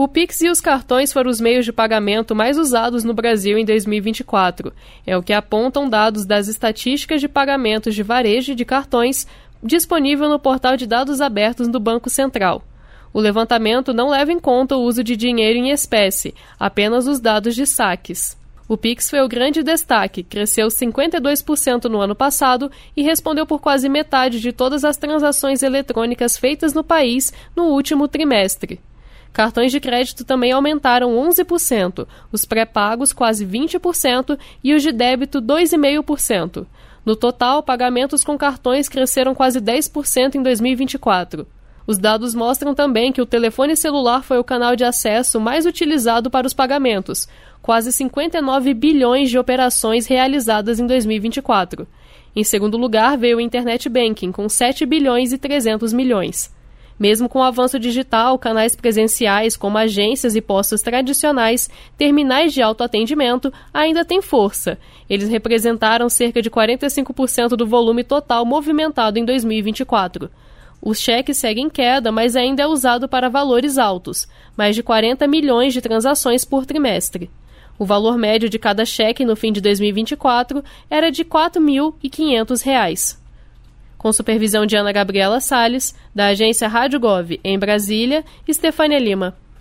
O Pix e os cartões foram os meios de pagamento mais usados no Brasil em 2024. É o que apontam dados das estatísticas de pagamentos de varejo de cartões disponível no portal de dados abertos do Banco Central. O levantamento não leva em conta o uso de dinheiro em espécie, apenas os dados de saques. O Pix foi o grande destaque, cresceu 52% no ano passado e respondeu por quase metade de todas as transações eletrônicas feitas no país no último trimestre. Cartões de crédito também aumentaram 11%, os pré-pagos quase 20% e os de débito 2,5%. No total, pagamentos com cartões cresceram quase 10% em 2024. Os dados mostram também que o telefone celular foi o canal de acesso mais utilizado para os pagamentos, quase 59 bilhões de operações realizadas em 2024. Em segundo lugar veio o Internet Banking, com 7 bilhões e 300 milhões. Mesmo com o avanço digital, canais presenciais como agências e postos tradicionais, terminais de autoatendimento, ainda têm força. Eles representaram cerca de 45% do volume total movimentado em 2024. O cheque segue em queda, mas ainda é usado para valores altos, mais de 40 milhões de transações por trimestre. O valor médio de cada cheque no fim de 2024 era de R$ 4.500. Com supervisão de Ana Gabriela Salles, da agência Rádio Gov, em Brasília, Estefânia Lima.